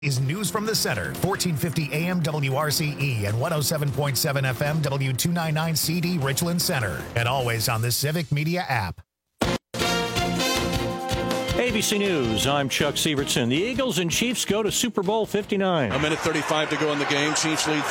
Is News from the Center, 1450 AM WRCE and 107.7 FM W299 CD Richland Center, and always on the Civic Media app. ABC News, I'm Chuck Sievertson. The Eagles and Chiefs go to Super Bowl 59. A minute 35 to go in the game. Chiefs lead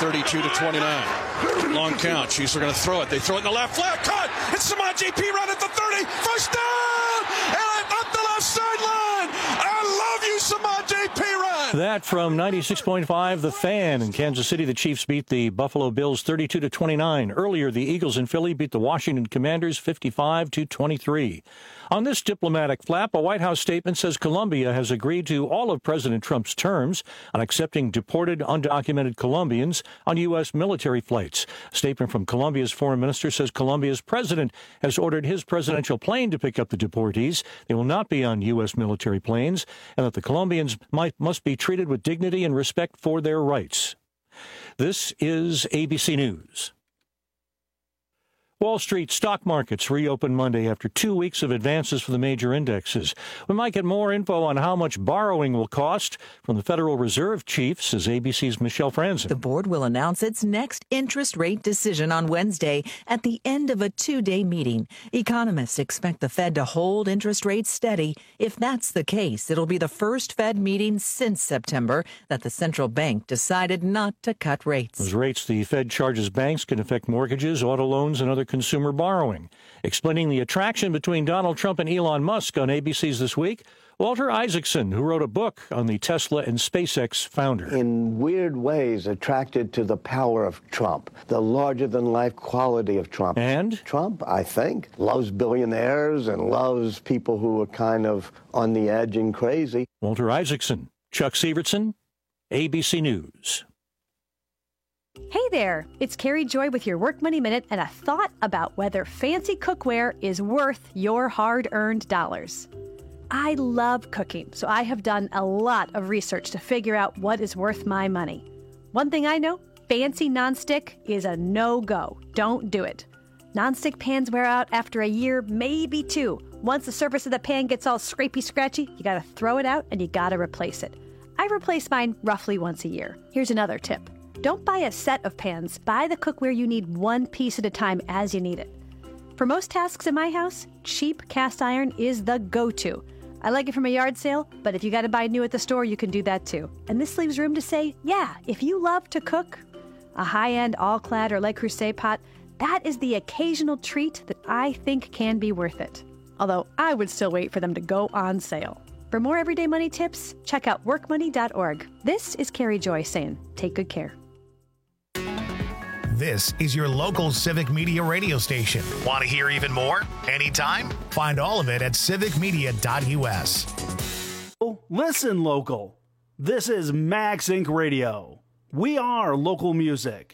32-29. Long count. Chiefs are going to throw it. They throw it in the left flat. Cut! It's Samad JP right at the 30. First down! And up the left sideline! I love you, Samad JP Ryan! That from 96.5 The Fan. In Kansas City, the Chiefs beat the Buffalo Bills 32-29. Earlier, the Eagles in Philly beat the Washington Commanders 55-23. On this diplomatic flap, a White House statement says Colombia has agreed to all of President Trump's terms on accepting deported, undocumented Colombians on U.S. military flights. A statement from Colombia's foreign minister says Colombia's president has ordered his presidential plane to pick up the deportees. They will not be on U.S. military planes, and that the Colombians must be treated with dignity and respect for their rights. This is ABC News. Wall Street stock markets reopened Monday after 2 weeks of advances for the major indexes. We might get more info on how much borrowing will cost from the Federal Reserve chief, says ABC's Michelle Franzen. The board will announce its next interest rate decision on Wednesday at the end of a two-day meeting. Economists expect the Fed to hold interest rates steady. If that's the case, it'll be the first Fed meeting since September that the central bank decided not to cut rates. Those rates the Fed charges banks can affect mortgages, auto loans, and other consumer borrowing. Explaining the attraction between Donald Trump and Elon Musk on ABC's This Week, Walter Isaacson, who wrote a book on the Tesla and SpaceX founder. In weird ways, attracted to the power of Trump, the larger-than-life quality of Trump. And? Trump, I think, loves billionaires and loves people who are kind of on the edge and crazy. Walter Isaacson, Chuck Sievertson, ABC News. Hey there, it's Carrie Joy with your Work Money Minute and a thought about whether fancy cookware is worth your hard-earned dollars. I love cooking, so I have done a lot of research to figure out what is worth my money. One thing I know, fancy nonstick is a no-go. Don't do it. Nonstick pans wear out after a year, maybe two. Once the surface of the pan gets all scrapey-scratchy, you gotta throw it out and you gotta replace it. I replace mine roughly once a year. Here's another tip. Don't buy a set of pans. Buy the cookware you need one piece at a time as you need it. For most tasks in my house, cheap cast iron is the go-to. I like it from a yard sale, but if you got to buy new at the store, you can do that too. And this leaves room to say, yeah, if you love to cook, a high-end all-clad or Le Creuset pot, that is the occasional treat that I think can be worth it. Although I would still wait for them to go on sale. For more everyday money tips, check out workmoney.org. This is Carrie Joy saying, take good care. This is your local Civic Media radio station. Want to hear even more? Anytime? Find all of it at civicmedia.us. Listen, local. This is Max Inc. Radio. We are local music.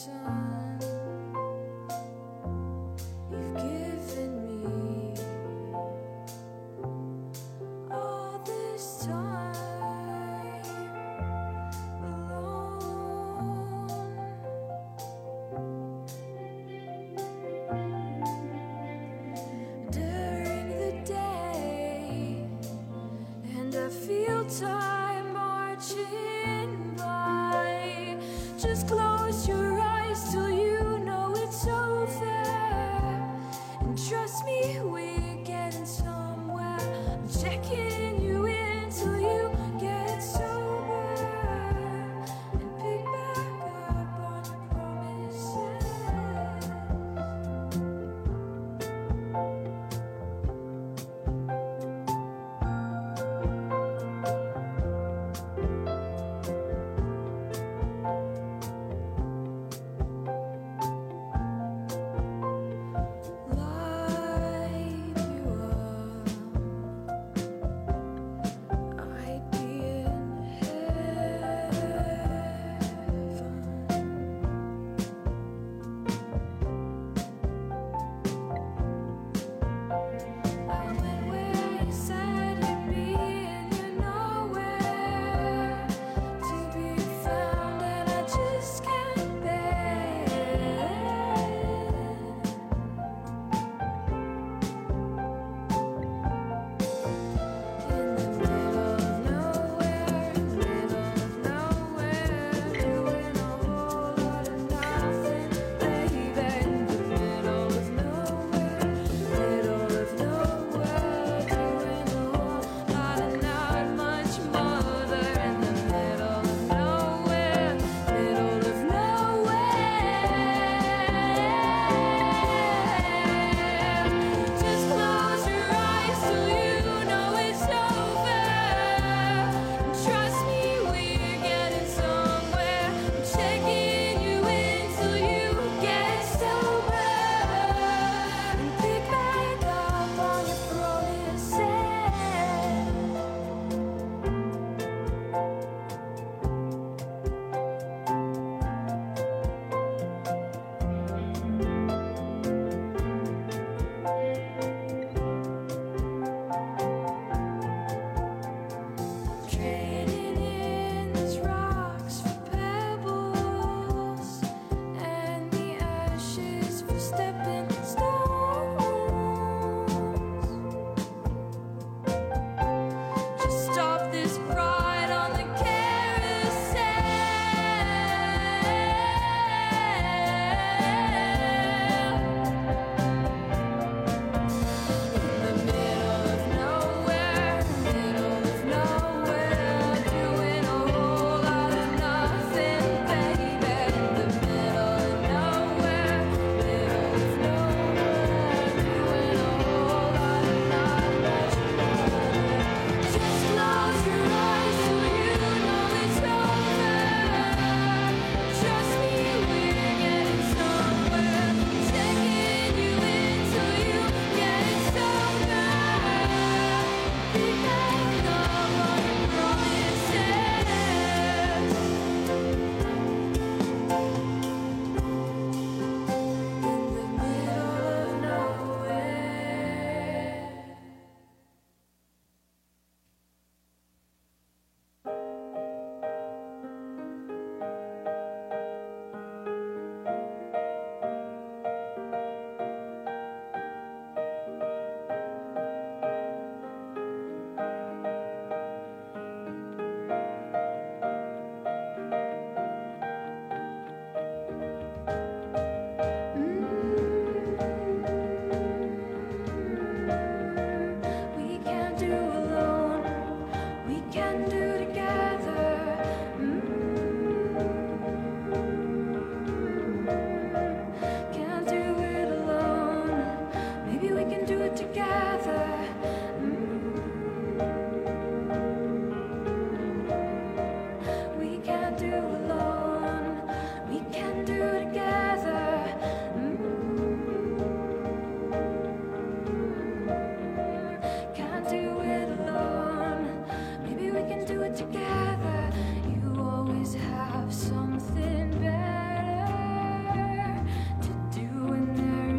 You've given me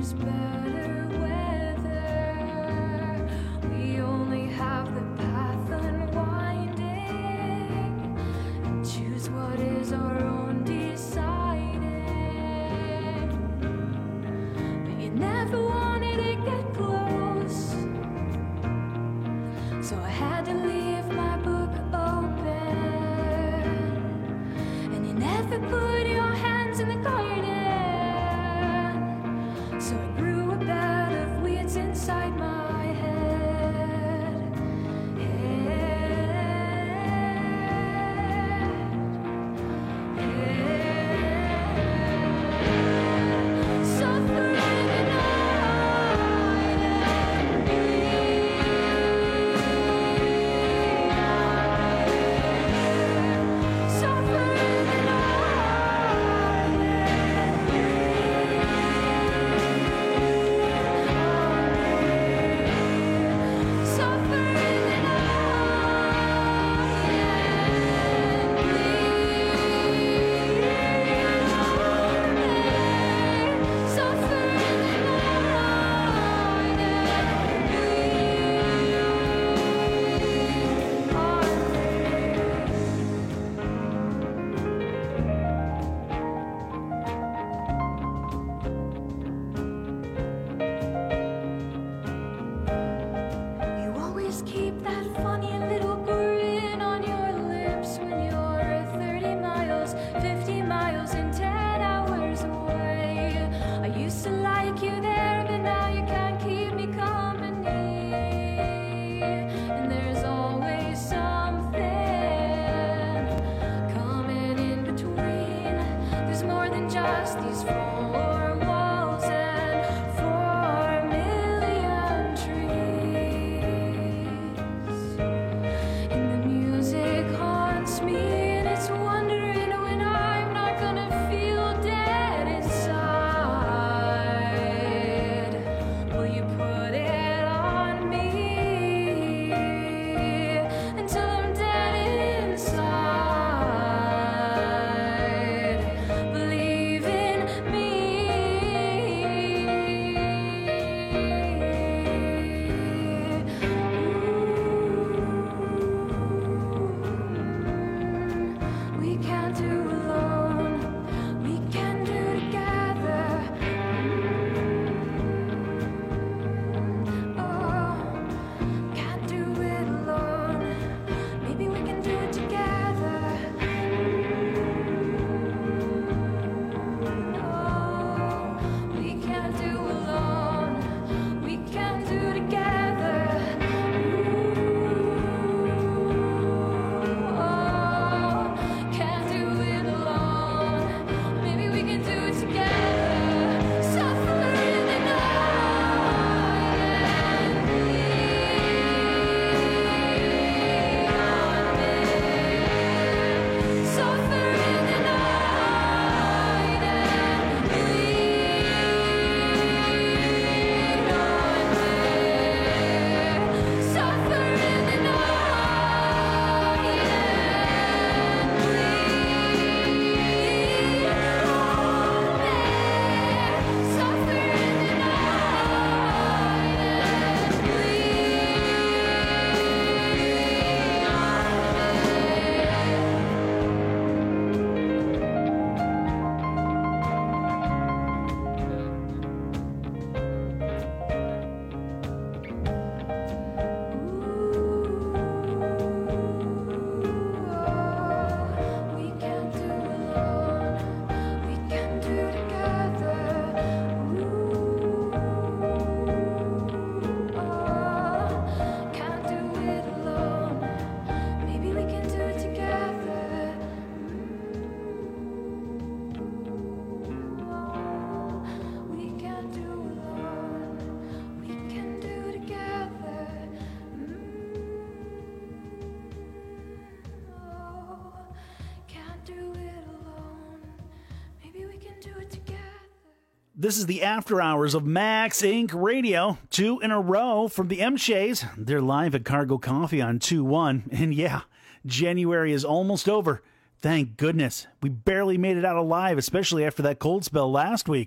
This is the After Hours of Max Inc. Radio. 2 in a row from the M-Shays. They're live at Cargo Coffee on 2-1. And yeah, January is almost over. Thank goodness. We barely made it out alive, especially after that cold spell last week.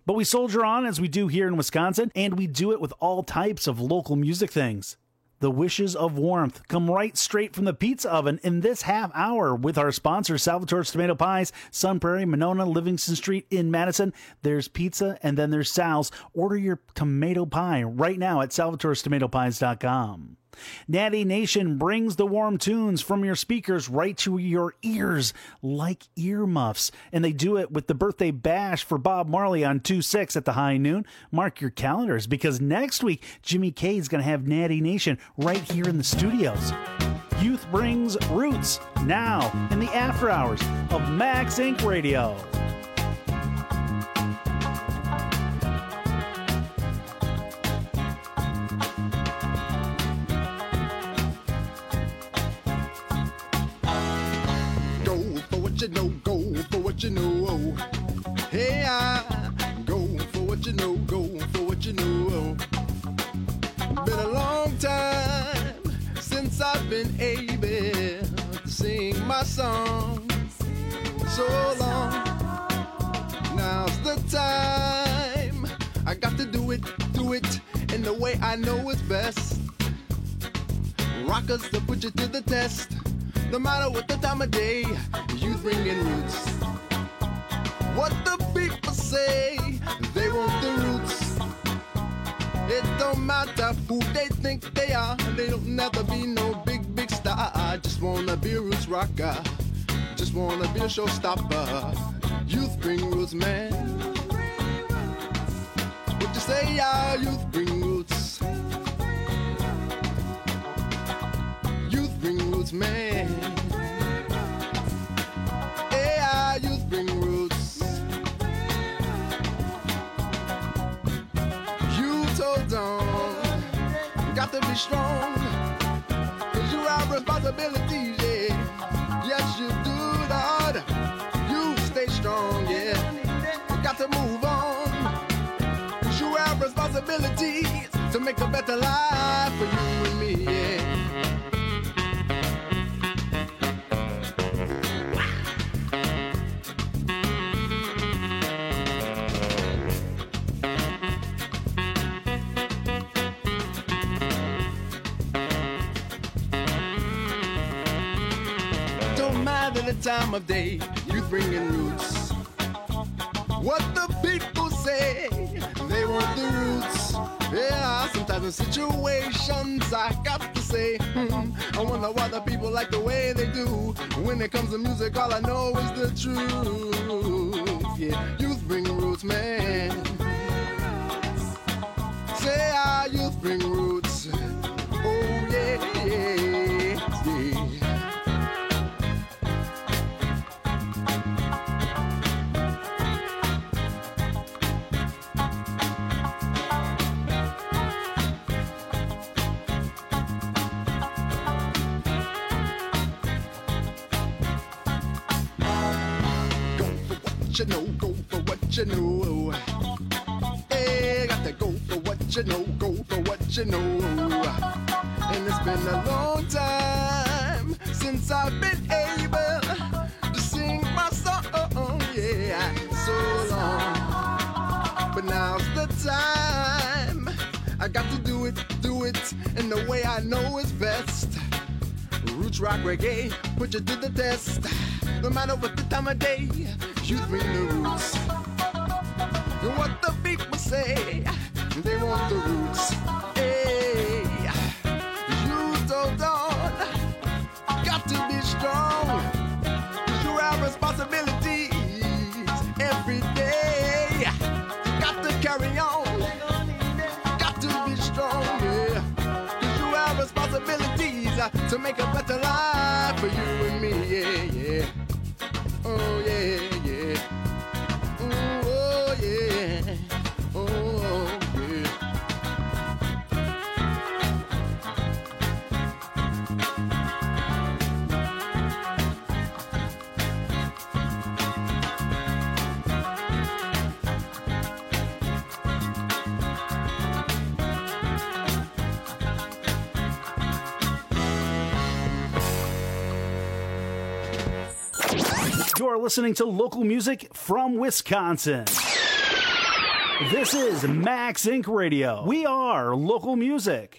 But we soldier on as we do here in Wisconsin, and we do it with all types of local music things. The wishes of warmth come right straight from the pizza oven in this half hour with our sponsor, Salvatore's Tomato Pies, Sun Prairie, Monona, Livingston Street in Madison. There's pizza and then there's Sal's. Order your tomato pie right now at salvatorestomatopies.com. Natty Nation brings the warm tunes from your speakers right to your ears like earmuffs. And they do it with the birthday bash for Bob Marley on 2/6 at the high noon. Mark your calendars because next week, Jimmy K is going to have Natty Nation right here in the studios. Youth brings roots now in the after hours of Max Inc. Radio. Go for what you know. Hey, I go for what you know, go for what you know. Been a long time since I've been able to sing my songs. So long, now's the time. I got to do it in the way I know is best. Rockers to put you to the test. No matter what the time of day, youth bringing roots. What the people say, they want the roots. It don't matter who they think they are. They don't never be no big star. I just wanna be a roots rocker. Just wanna be a showstopper. Youth bring roots, man. What you say, yeah, youth bring roots. Youth bring roots, man. Yeah, youth bring roots. Youth hold on. Got to be strong. Cause you have responsibilities, yeah. Yes, you do, Lord. You stay strong, yeah. You got to move on. Cause you have responsibilities to make a better life for you and me, yeah. The time of day, youth bringing roots. What the people say, they want the roots. Yeah, sometimes in situations I got to say, I wonder why the people like the way they do. When it comes to music, all I know is the truth. Yeah, youth bring roots, man. Say, youth bring roots. Oh, yeah, yeah, yeah. Go for what you know. Hey, got to go for what you know, go for what you know. And it's been a long time since I've been able to sing my song, yeah, so long. But now's the time. I got to do it in the way I know is best. Roots, rock, reggae, put you to the test. No matter what the time of day, you bring the roots. And what the people say, they want the roots. Hey, you hold on, got to be strong. You have responsibilities every day. Got to carry on, got to be strong, yeah. You have responsibilities to make a better life for you and me, yeah, yeah. Oh yeah, yeah. Oh yeah. Oh yeah. You're listening to local music from Wisconsin. This is Max Inc. Radio. We are local music.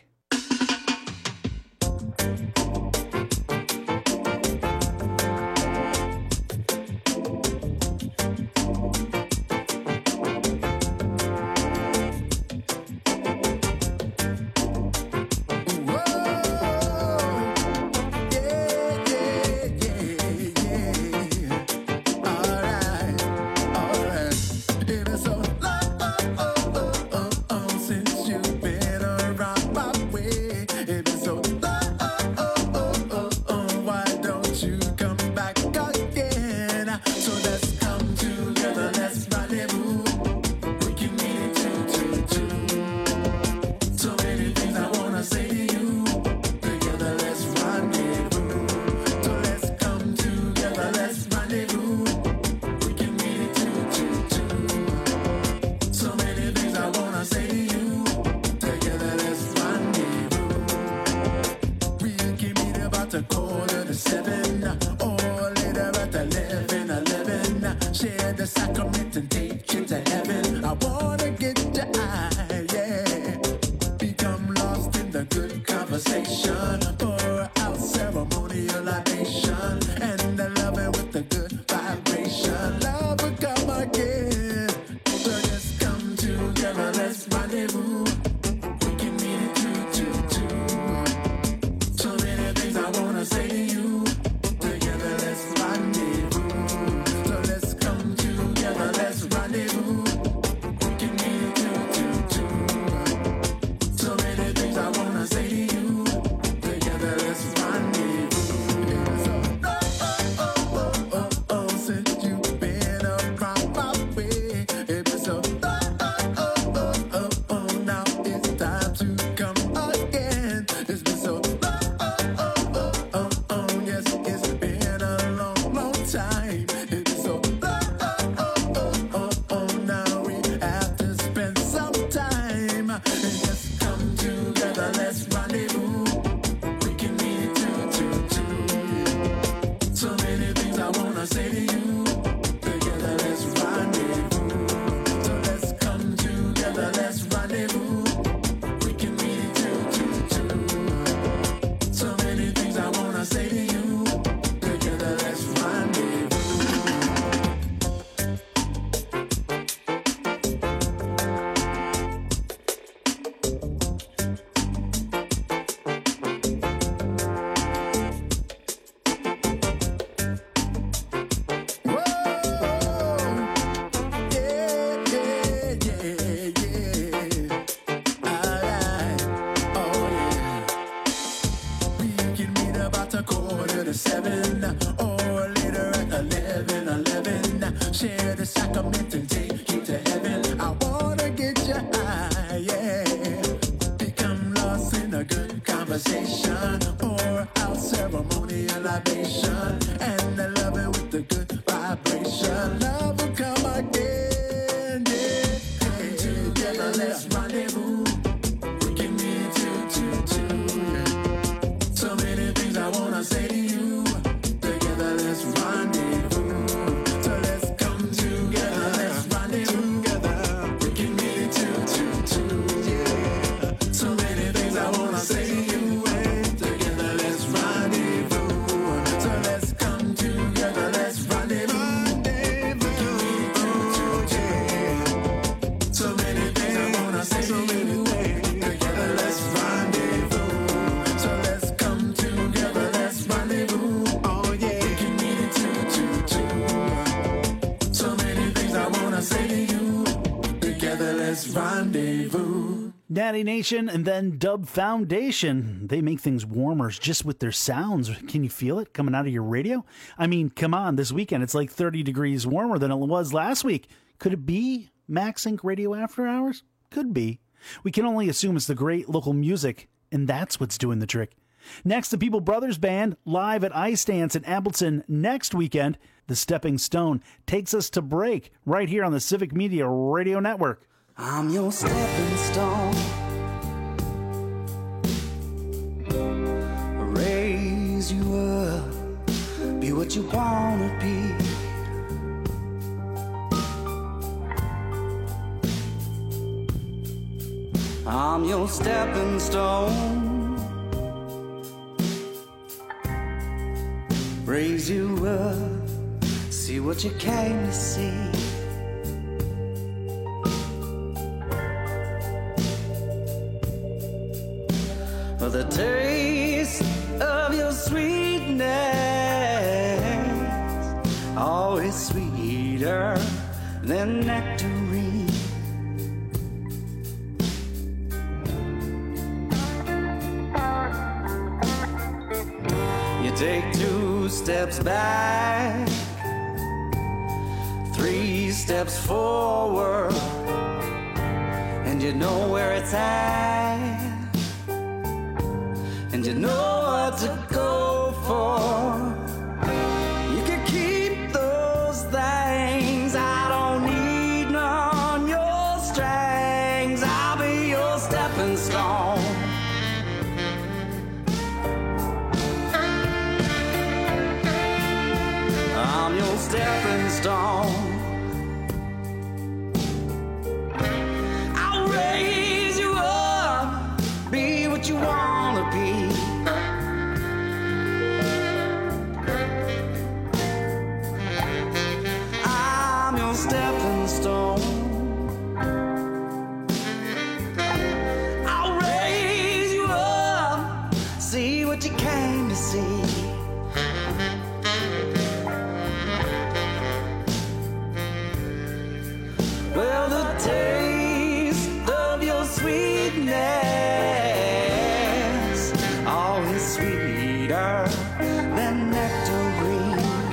Natty Nation and then Dub Foundation. They make things warmer just with their sounds. Can you feel it coming out of your radio? I mean, come on, this weekend it's like 30 degrees warmer than it was last week. Could it be Max Inc. Radio After Hours? Could be. We can only assume it's the great local music, and that's what's doing the trick. Next, the People Brothers Band live at Ice Dance in Appleton next weekend. The Stepping Stone takes us to break right here on the Civic Media Radio Network. I'm your stepping stone. Raise you up, be what you wanna be. I'm your stepping stone. Raise you up, see what you came to see. For the taste of your sweetness, always sweeter than nectarine. You take 2 steps back, 3 steps forward, and you know where it's at. And you know what to go for. You can keep those things. I don't need none your strings. I'll be your stepping stone. I'm your stepping stone. I'll raise you up, be what you wanna be. Stepping stone. I'll raise you up, see what you came to see. Well, the taste of your sweetness, always sweeter than nectarine.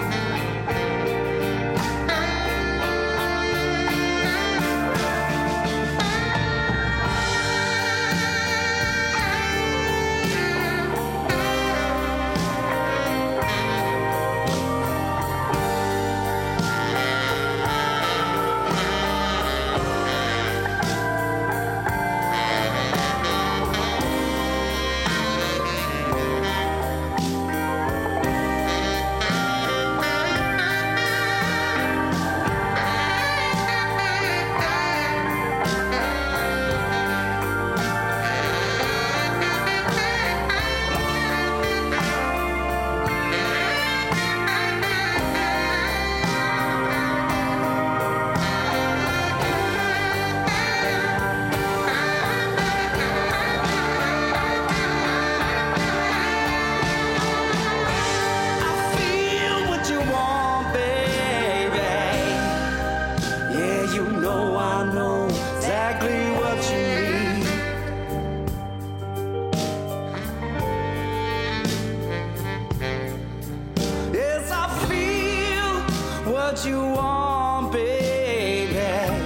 What you want, baby.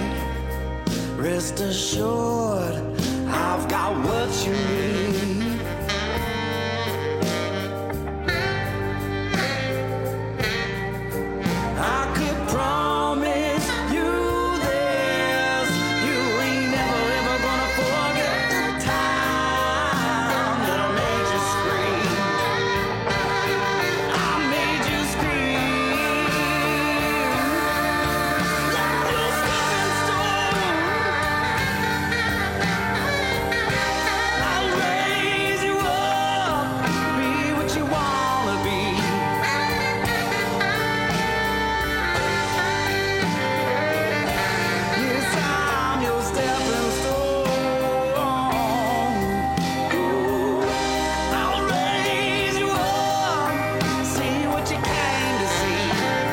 Rest assured, I've got what you need. I could promise you this, you ain't never ever gonna forget the time that I made you scream. I made you scream. Like your stepping stone. I'll raise you up, be what you wanna be. Yes, I'm your stepping stone. Ooh, I'll raise you up, see what you came to see.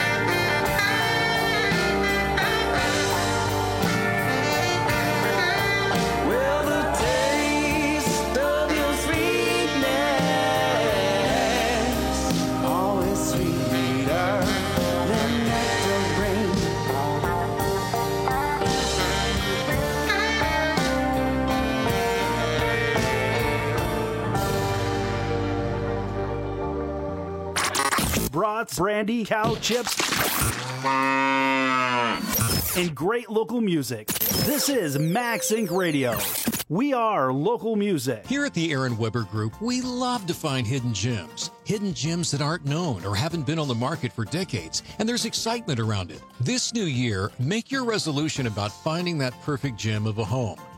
Well, the taste of your sweetness, always sweeter than nectarine. Brats, brandy, cow chips, and great local music. This is Max Inc. Radio. We are local music. Here at the Aaron Weber Group, we love to find hidden gems that aren't known or haven't been on the market for decades, and there's excitement around it. This new year, make your resolution about finding that perfect gem of a home.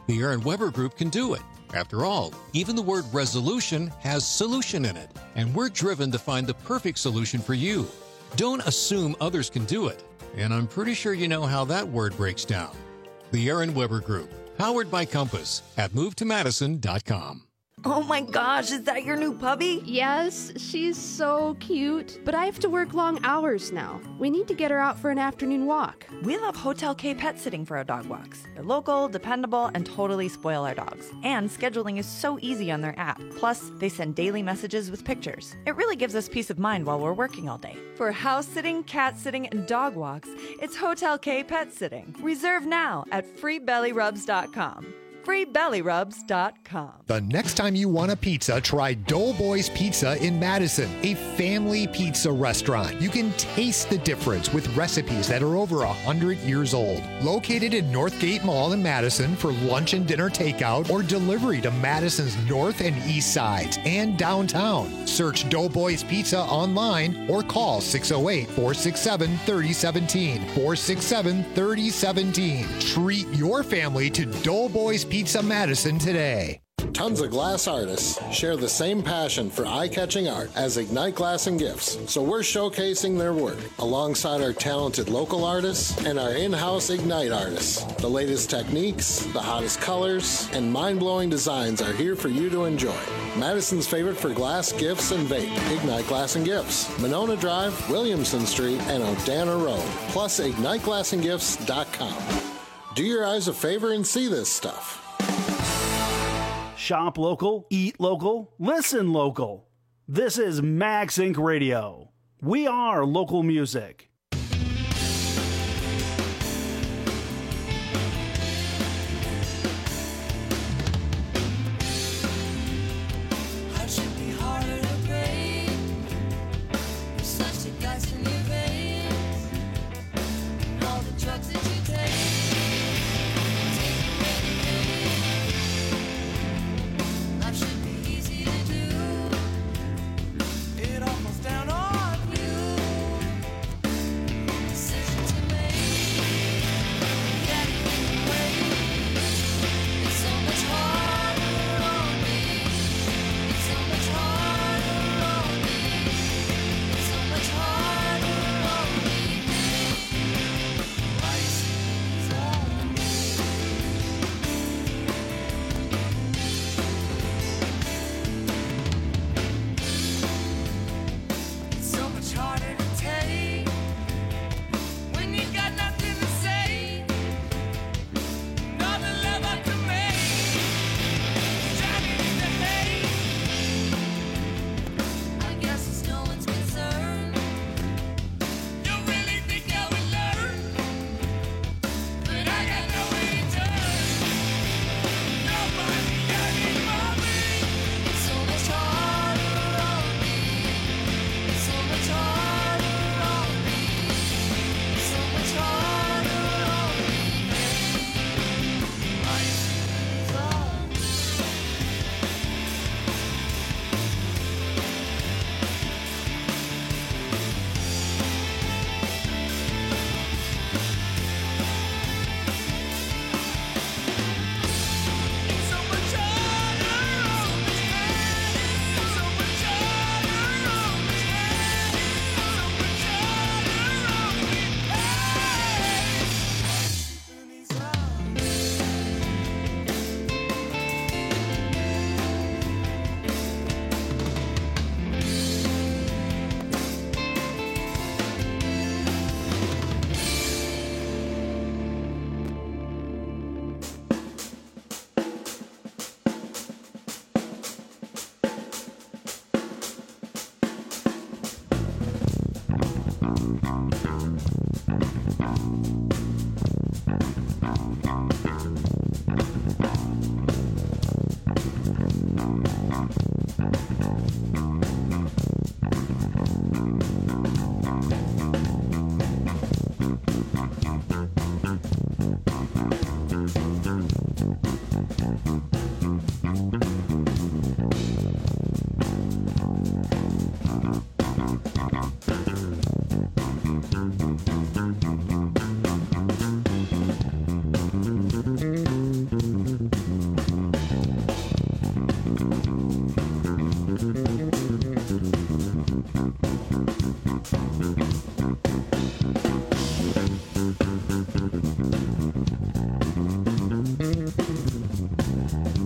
The Aaron Weber Group can do it. After all, even the word resolution has solution in it, and we're driven to find the perfect solution for you. Don't assume others can do it, and I'm pretty sure you know how that word breaks down. The Aaron Weber Group, powered by Compass at MoveToMadison.com. Oh my gosh, is that your new puppy? Yes, she's so cute. But I have to work long hours now. We need to get her out for an afternoon walk. We love Hotel K Pet Sitting for our dog walks. They're local, dependable, and totally spoil our dogs. And scheduling is so easy on their app. Plus, they send daily messages with pictures. It really gives us peace of mind while we're working all day. For house sitting, cat sitting, and dog walks, it's Hotel K Pet Sitting. Reserve now at freebellyrubs.com. freebellyrubs.com. The next time you want a pizza, try Doughboys Pizza in Madison, a family pizza restaurant. You can taste the difference with recipes that are over 100 years old. Located in Northgate Mall in Madison for lunch and dinner takeout or delivery to Madison's north and east sides and downtown. Search Doughboys Pizza online or call 608-467-3017. 467-3017. Treat your family to Doughboys Pizza Madison today. Tons of glass artists share the same passion for eye-catching art as Ignite Glass and Gifts, so we're showcasing their work alongside our talented local artists and our in-house Ignite artists. The latest techniques, the hottest colors, and mind-blowing designs are here for you to enjoy. Madison's favorite for glass, gifts, and vape, Ignite Glass and Gifts, Monona Drive, Williamson Street, and Odana Road, plus IgniteGlassandGifts.com. Do your eyes a favor and see this stuff. Shop local, eat local, listen local. This is Max Inc. Radio. We are local music.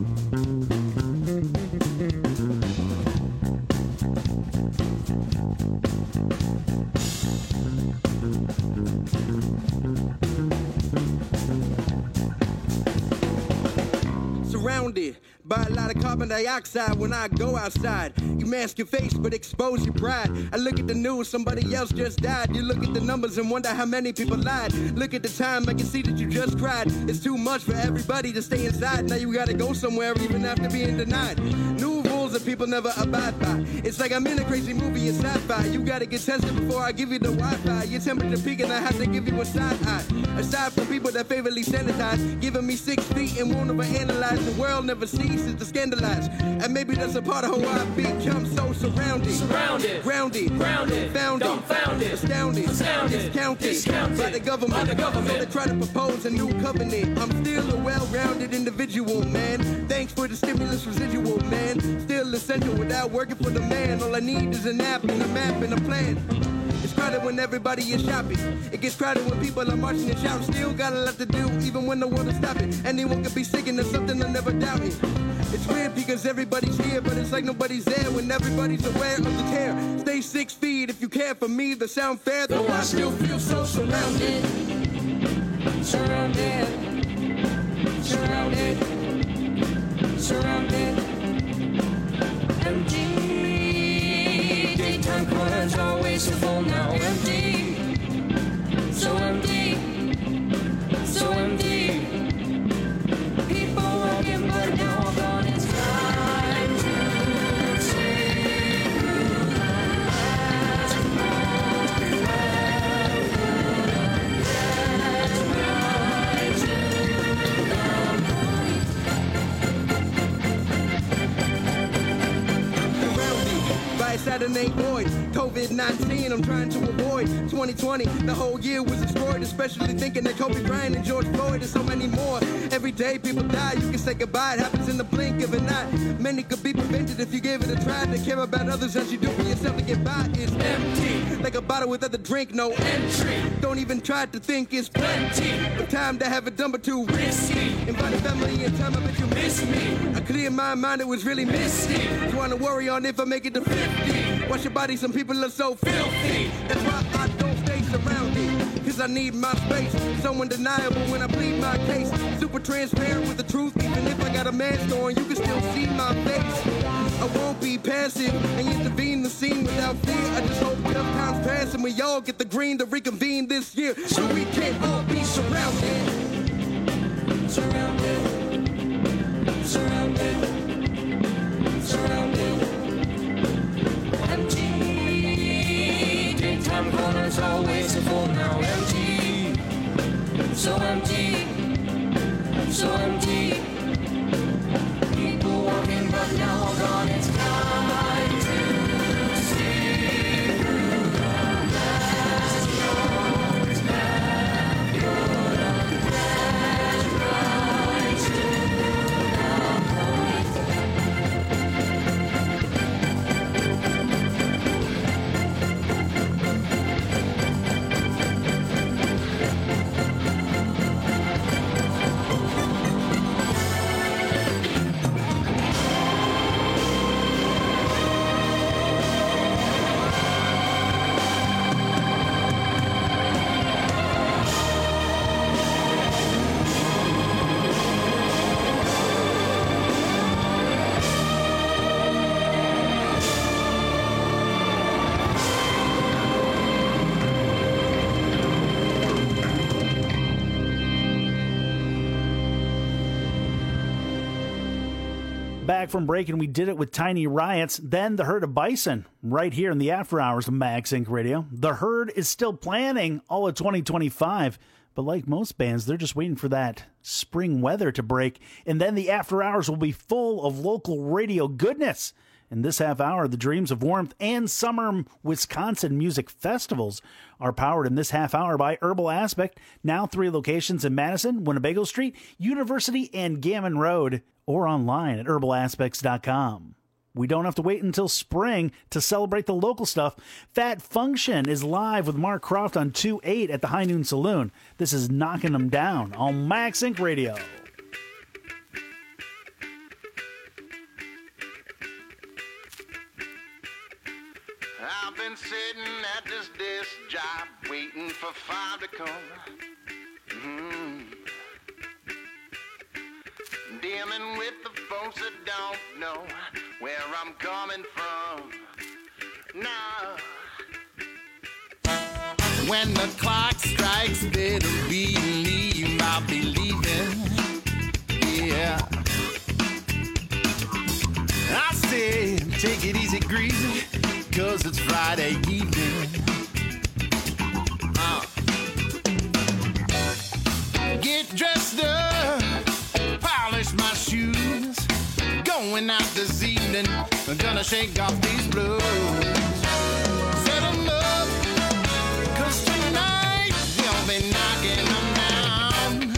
Surrounded by a lot of carbon dioxide when I go outside. You mask your face but expose your pride. I look at the news, somebody else just died. You look at the numbers and wonder how many people lied. Look at the time, I can see that you just cried. It's too much for everybody to stay inside. Now you gotta go somewhere even after being denied. New rules that people never abide by. It's like I'm in a crazy movie in sci-fi. You gotta get tested before I give you the Wi-Fi. Your temperature peaking, I have to give you a side eye. Aside from people that favorably sanitize, giving me 6 feet and won't overanalyze. The world never ceases to scandalize. And maybe that's a part of how I become so surrounded. Surrounded, grounded, founded, dumbfounded, astounded, discounted by the government. So they try to propose a new covenant. I'm still a well-rounded individual, man. Thanks for the stimulus residual, man. Still essential without working for the man. All I need is an app and a map and a plan. It's crowded when everybody is shopping. It gets crowded when people are marching and shouting. Still got a lot to do, even when the world is stopping. Anyone could be singing, there's something I never doubted. It's weird because everybody's here, but it's like nobody's there when everybody's aware of the tear. Stay 6 feet if you care for me, the sound fair, though I still feel so surrounded. Surrounded, surrounded, surrounded. Empty. Daytime corners always so full, now empty. So empty, so empty. People walking, but now all gone. It's time to see through the last Saturday void. COVID-19, I'm trying to avoid. 2020, the whole year was destroyed, especially thinking that Kobe Bryant and George Floyd and so many more. Every day people die, you can say goodbye. It happens in the blink of an eye. Many could be prevented if you gave it a try. To care about others as you do for yourself to get by is empty. Like a bottle without the drink, no entry. Don't even try to think it's plenty. The time to have it done but too risky. Invited family in time, I bet you miss me. I cleared my mind, it was really misty. Trying to worry on if I make it to 50. Watch your body, some people are so filthy. That's why I don't stay surrounded. Cause I need my space. So undeniable when I plead my case. Super transparent with the truth. Even if I got a mask on, you can still see my face. I won't be passive and intervene the scene without fear. I just hope enough times pass and we all get the green to reconvene this year. So we can all be surrounded. Surrounded. Surrounded. Surrounded. Empty. Daytime corners always full, now empty. So empty. So empty. People walking but now all gone. It's time to see through the last road's path. You're the best right to Back from break, and we did it with Tiny Riots, then the Herd of Bison, right here in the after hours of Mag Sync Radio. The Herd is still planning all of 2025, but like most bands, they're just waiting for that spring weather to break, and then the after hours will be full of local radio goodness. In this half hour, the Dreams of Warmth and Summer Wisconsin music festivals are powered in this half hour by Herbal Aspect, now 3 locations in Madison, Winnebago Street, University, and Gammon Road, or online at herbalaspects.com. We don't have to wait until spring to celebrate the local stuff. Fat Function is live with Mark Croft on 2/8 at the High Noon Saloon. This is Knocking Them Down on Mag Sync Radio. I've been sitting at this desk job waiting for 5 to come. Dealing with the folks that don't know where I'm coming from. Now, when the clock strikes, better believe I'll be leaving. Yeah. I said, take it easy, greasy, 'cause it's Friday evening. Get dressed up, polish my shoes. Going out this evening, I'm gonna shake off these blues. Set 'em up, 'cause tonight we'll be knocking them down.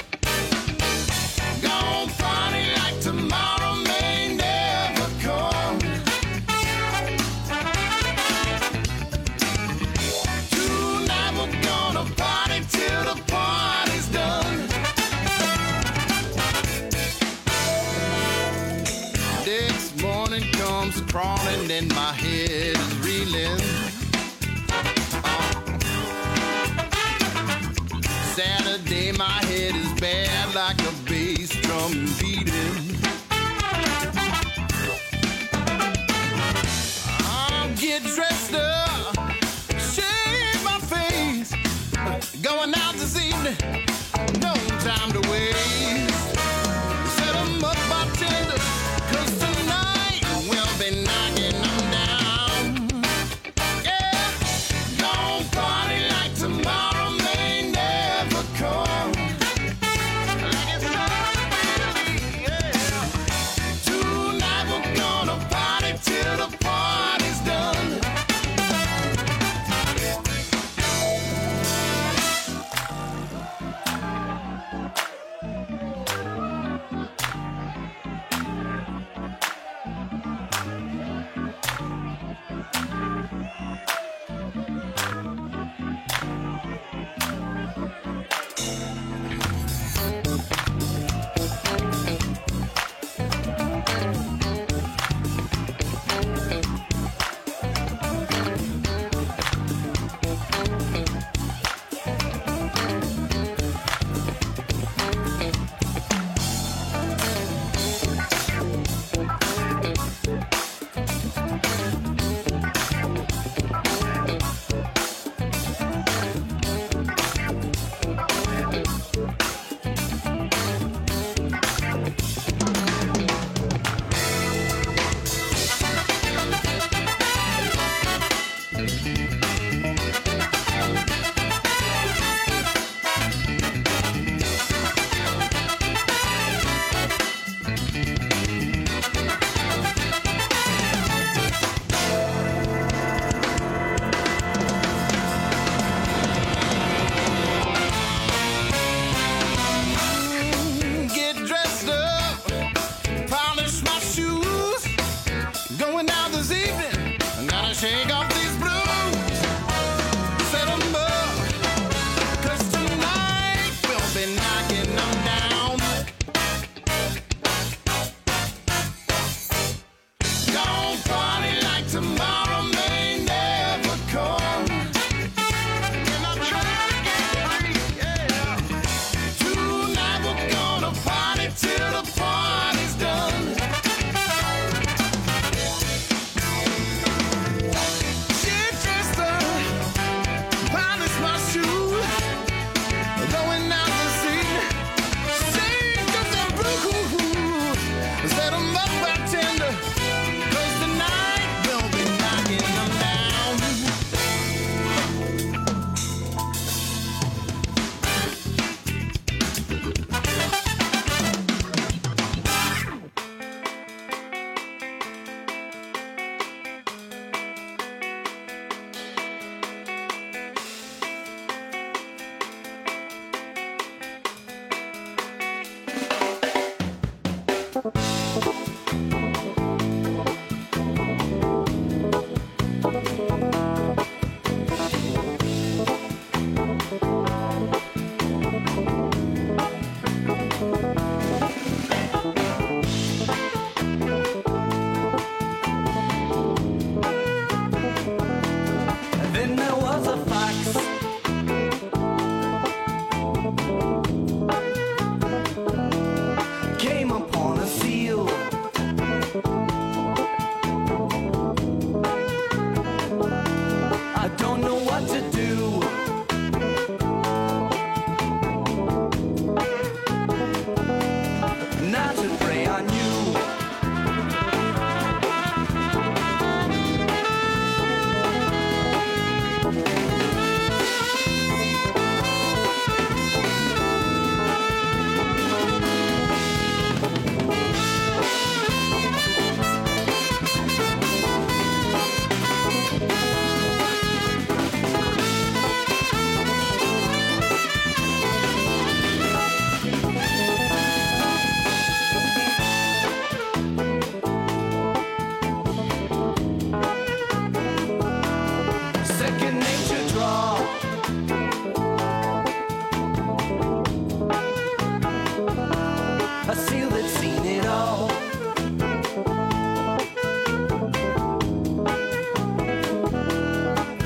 Gonna party like tomorrow may never come. Tonight we're gonna party till the party's done. Next morning comes crawling and my head is reeling. Saturday my head is bad like a bass drum beating. I'll get dressed up, shave my face, going out this evening, no time to waste. Set 'em up, bartender, 'cause tonight we'll be knocking them down. Yeah, gonna party like tomorrow may never come. Like it's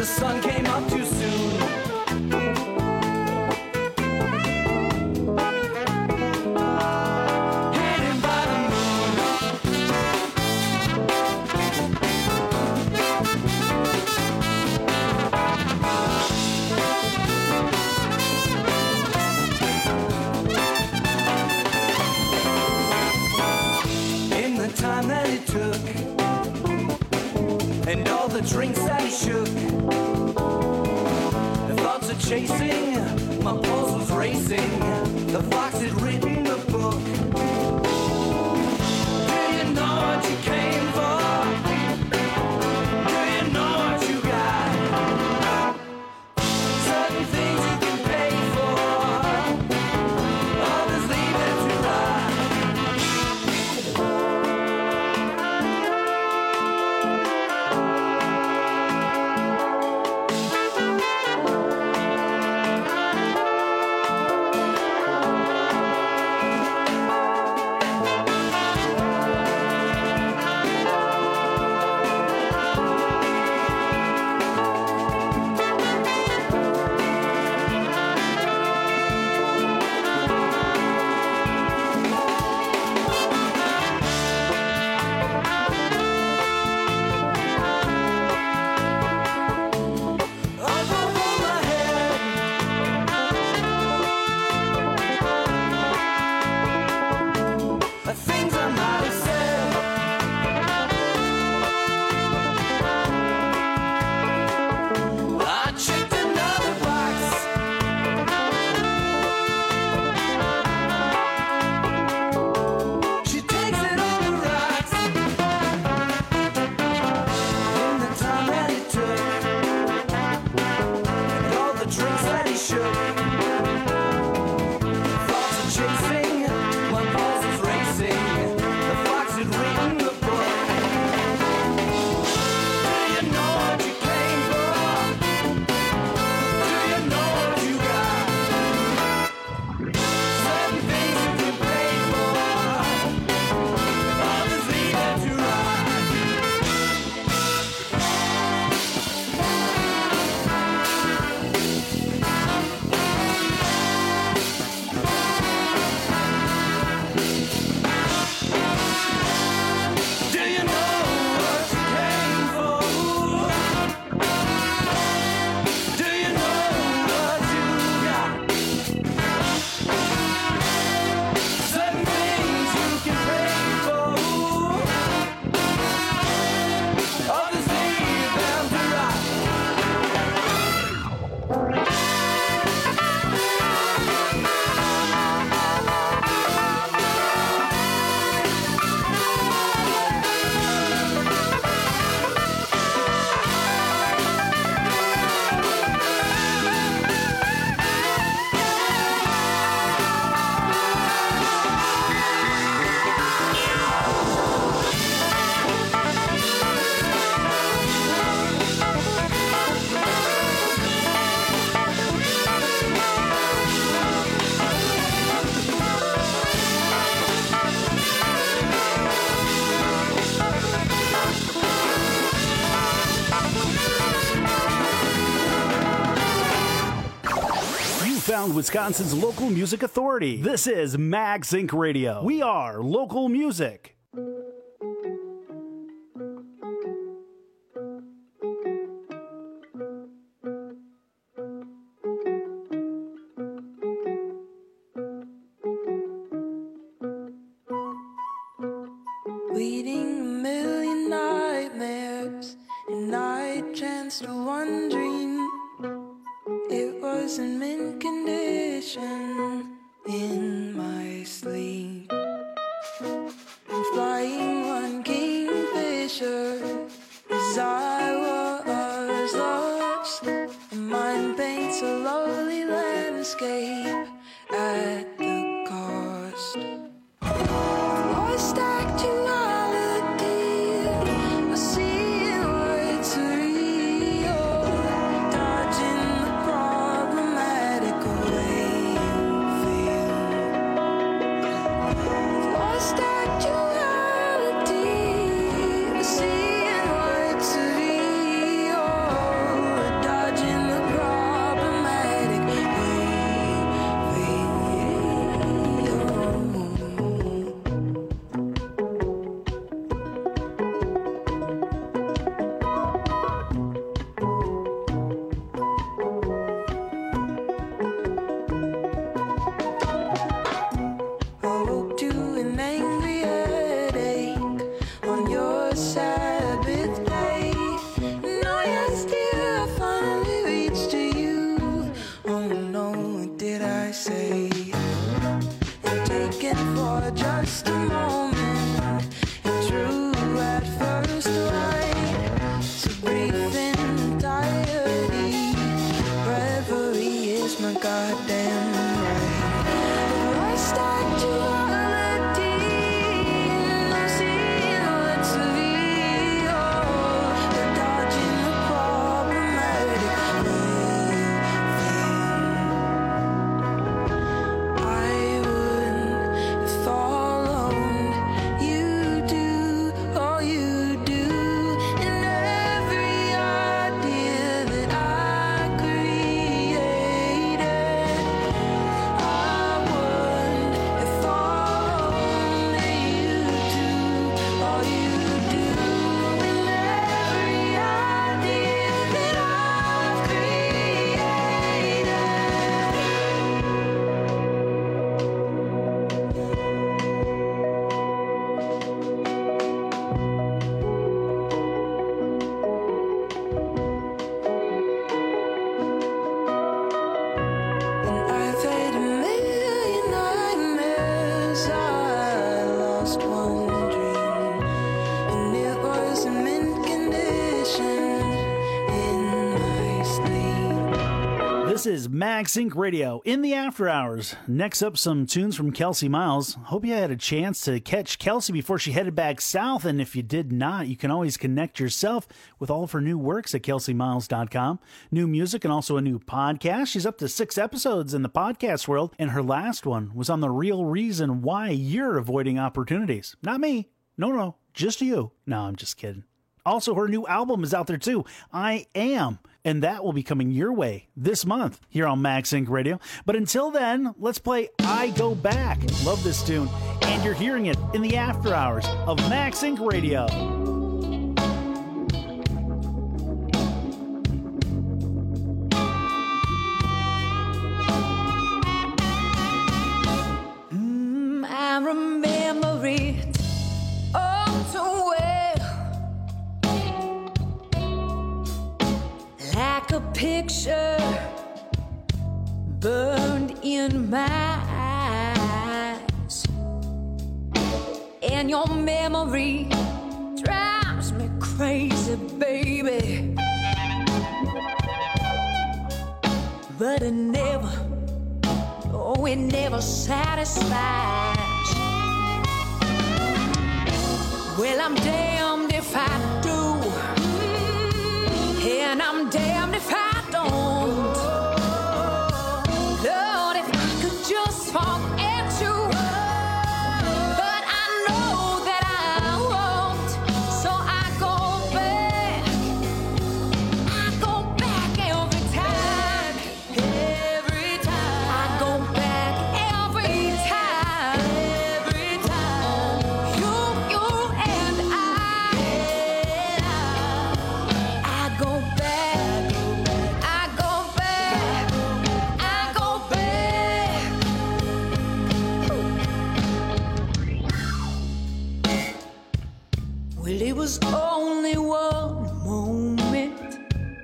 sun came up too soon. Hidden by the in the time that it took, and all the drinks that he shook, the thoughts of chasing, my pulse was racing, the fox had written the book. Do you know what you came for? Do you know what you got? Certain things you can pay for, others leave it to rot. Things I might have said, I checked another box. She takes it on the rocks. In the time that it took, and all the drinks that he shook, thoughts of chasing, my pulse was racing, the fox had written the book. Do you know what you came for? Do you know what you got? Certain things you can pay for, others leave it to rot. Do you know what you came for? Do you know what you got? Certain things you can pay for, others leave them to rot. You found Wisconsin's local music authority. This is Mag Sync Radio. We are local music. Leading a million nightmares, and I chanced to one dream. It was in mint condition in my sleep. And flying one kingfisher as I was lost. And mind paints a lovely landscape at the cost. Lost actuality, I see words real, dodging the problematic way you feel. This is Max Inc. Radio in the after hours. Next up, some tunes from Kelsey Miles. Hope you had a chance to catch Kelsey before she headed back south, and if you did not, you can always connect yourself with all of her new works at kelseymiles.com. New music and also a new podcast. She's up to 6 episodes in the podcast world, and her last one was on the real reason why you're avoiding opportunities. Not me. No, just you. No, I'm just kidding. Also, her new album is out there too, I Am, and that will be coming your way this month here on Max Inc. Radio. But until then, let's play I Go Back. Love this tune, and you're hearing it in the after hours of Max Inc. Radio. I remember it all too well, like a picture burned in my eyes, and your memory drives me crazy, baby, but it never satisfies. Well, I'm damned if I do, and I'm damned if I don't. Lord, if I could just forget you, but I know that I won't, so I go back every time, I go back every time, you and I go back, Well, it was only one moment,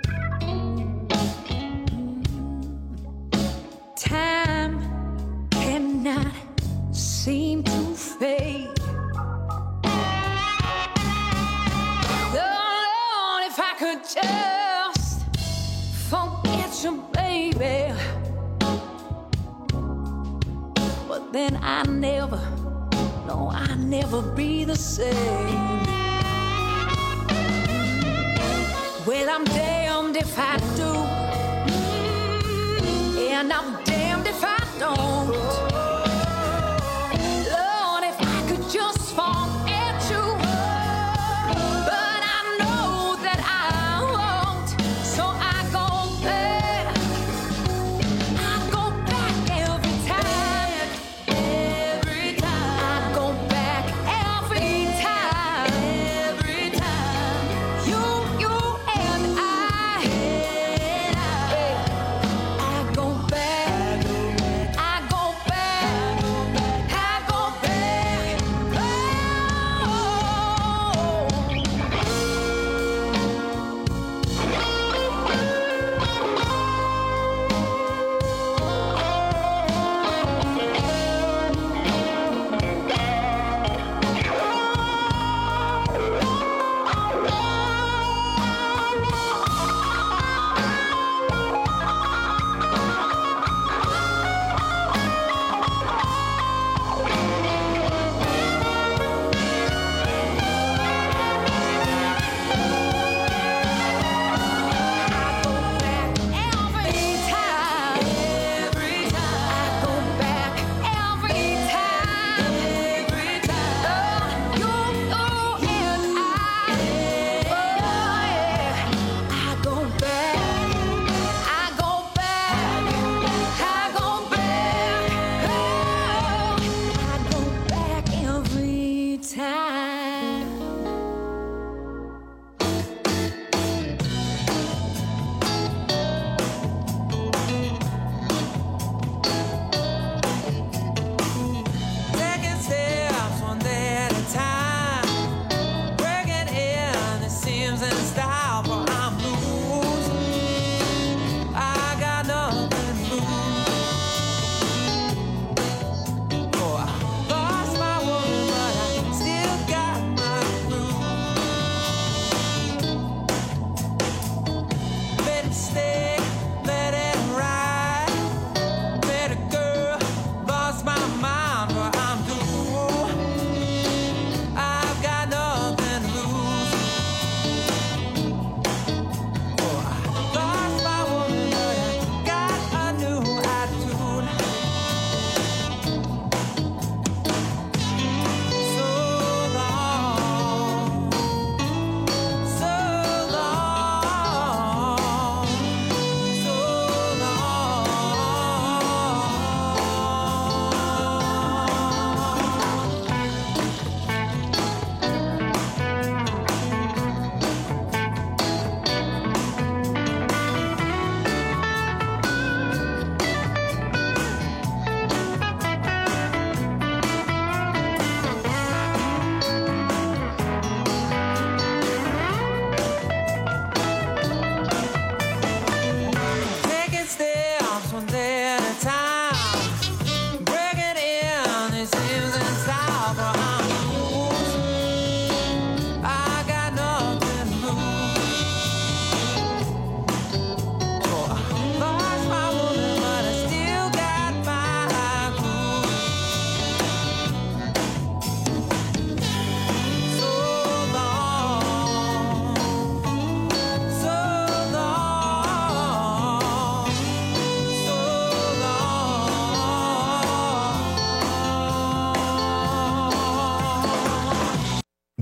time cannot seem to fade. Lord, if I could just forget you, baby, but then I never be the same. Well, I'm damned if I do, and I'm damned if I don't. Lord, if I could just forget you, but I know that I won't, so I go back every time, I go back every time, you and I go back, I go back,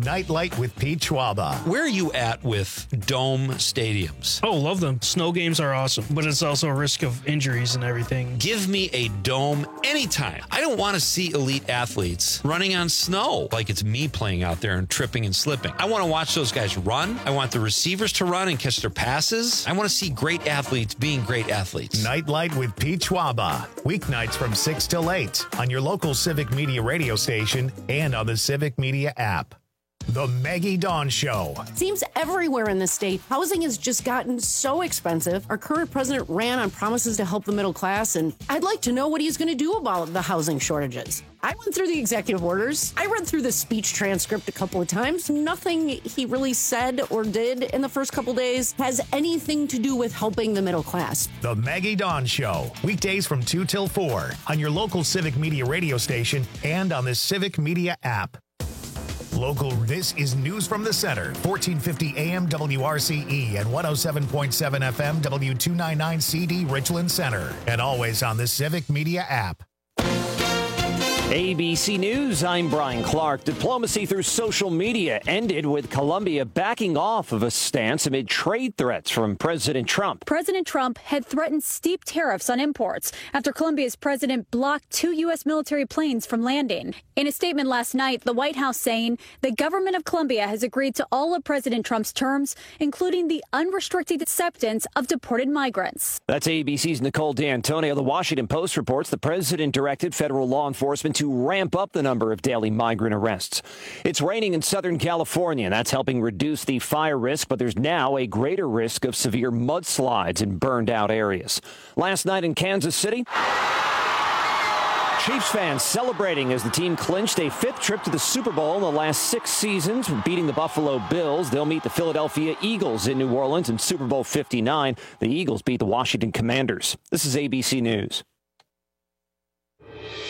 Nightlight with Pete Schwaba. Where are you at with dome stadiums? Oh, love them. Snow games are awesome, but it's also a risk of injuries and everything. Give me a dome anytime. I don't want to see elite athletes running on snow like it's me playing out there and tripping and slipping. I want to watch those guys run. I want the receivers to run and catch their passes. I want to see great athletes being great athletes. Nightlight with Pete Schwaba. Weeknights from 6 till 8 on your local Civic Media radio station and on the Civic Media app. The Maggie Dawn Show. Seems everywhere in the state, housing has just gotten so expensive. Our current president ran on promises to help the middle class, and I'd like to know what he's going to do about the housing shortages. I went through the executive orders. I read through the speech transcript a couple of times. Nothing he really said or did in the first couple days has anything to do with helping the middle class. The Maggie Dawn Show. Weekdays from 2 till 4 on your local Civic Media radio station and on the Civic Media app. Local, this is News from the Center, 1450 AM WRCE and 107.7 FM W299 CD Richland Center, and always on the Civic Media app. ABC News, I'm Brian Clark. Diplomacy through social media ended with Colombia backing off of a stance amid trade threats from President Trump. President Trump had threatened steep tariffs on imports after Colombia's president blocked 2 U.S. military planes from landing. In a statement last night, the White House saying the government of Colombia has agreed to all of President Trump's terms, including the unrestricted acceptance of deported migrants. That's ABC's Nicole D'Antonio. The Washington Post reports the president directed federal law enforcement to ramp up the number of daily migrant arrests. It's raining in Southern California, and that's helping reduce the fire risk, but there's now a greater risk of severe mudslides in burned-out areas. Last night in Kansas City, Chiefs fans celebrating as the team clinched a 5th trip to the Super Bowl in the last 6 seasons, beating the Buffalo Bills. They'll meet the Philadelphia Eagles in New Orleans in Super Bowl 59. The Eagles beat the Washington Commanders. This is ABC News.